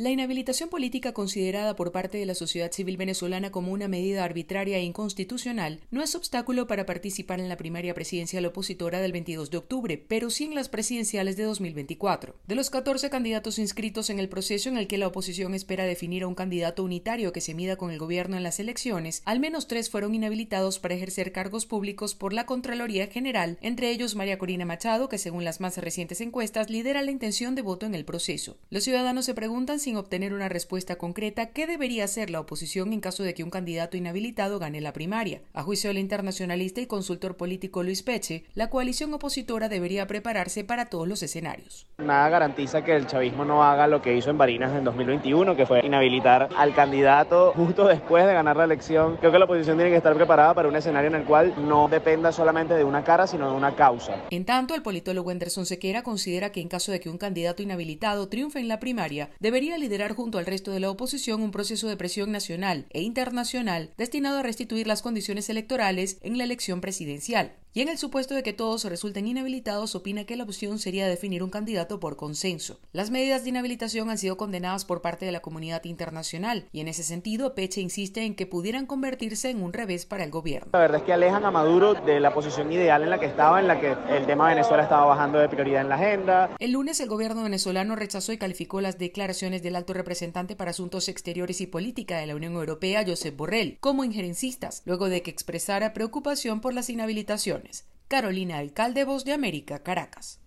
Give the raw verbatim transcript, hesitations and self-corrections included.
La inhabilitación política considerada por parte de la sociedad civil venezolana como una medida arbitraria e inconstitucional no es obstáculo para participar en la primaria presidencial opositora del veintidós de octubre, pero sí en las presidenciales de dos mil veinticuatro. De los catorce candidatos inscritos en el proceso en el que la oposición espera definir a un candidato unitario que se mida con el gobierno en las elecciones, al menos tres fueron inhabilitados para ejercer cargos públicos por la Contraloría General, entre ellos María Corina Machado, que según las más recientes encuestas lidera la intención de voto en el proceso. Los ciudadanos se preguntan, sin obtener una respuesta concreta, qué debería hacer la oposición en caso de que un candidato inhabilitado gane la primaria. A juicio del internacionalista y consultor político Luis Peche, la coalición opositora debería prepararse para todos los escenarios. Nada garantiza que el chavismo no haga lo que hizo en Barinas en dos mil veintiuno, que fue inhabilitar al candidato justo después de ganar la elección. Creo que la oposición tiene que estar preparada para un escenario en el cual no dependa solamente de una cara, sino de una causa. En tanto, el politólogo Anderson Sequera considera que en caso de que un candidato inhabilitado triunfe en la primaria, debería liderar junto al resto de la oposición un proceso de presión nacional e internacional destinado a restituir las condiciones electorales en la elección presidencial. Y en el supuesto de que todos resulten inhabilitados, opina que la opción sería definir un candidato por consenso. Las medidas de inhabilitación han sido condenadas por parte de la comunidad internacional y en ese sentido Peche insiste en que pudieran convertirse en un revés para el gobierno. La verdad es que alejan a Maduro de la posición ideal en la que estaba, en la que el tema de Venezuela estaba bajando de prioridad en la agenda. El lunes el gobierno venezolano rechazó y calificó las declaraciones del alto representante para Asuntos Exteriores y Política de la Unión Europea, Josep Borrell, como injerencistas, luego de que expresara preocupación por las inhabilitaciones. Carolina Alcalde, Voz de América, Caracas.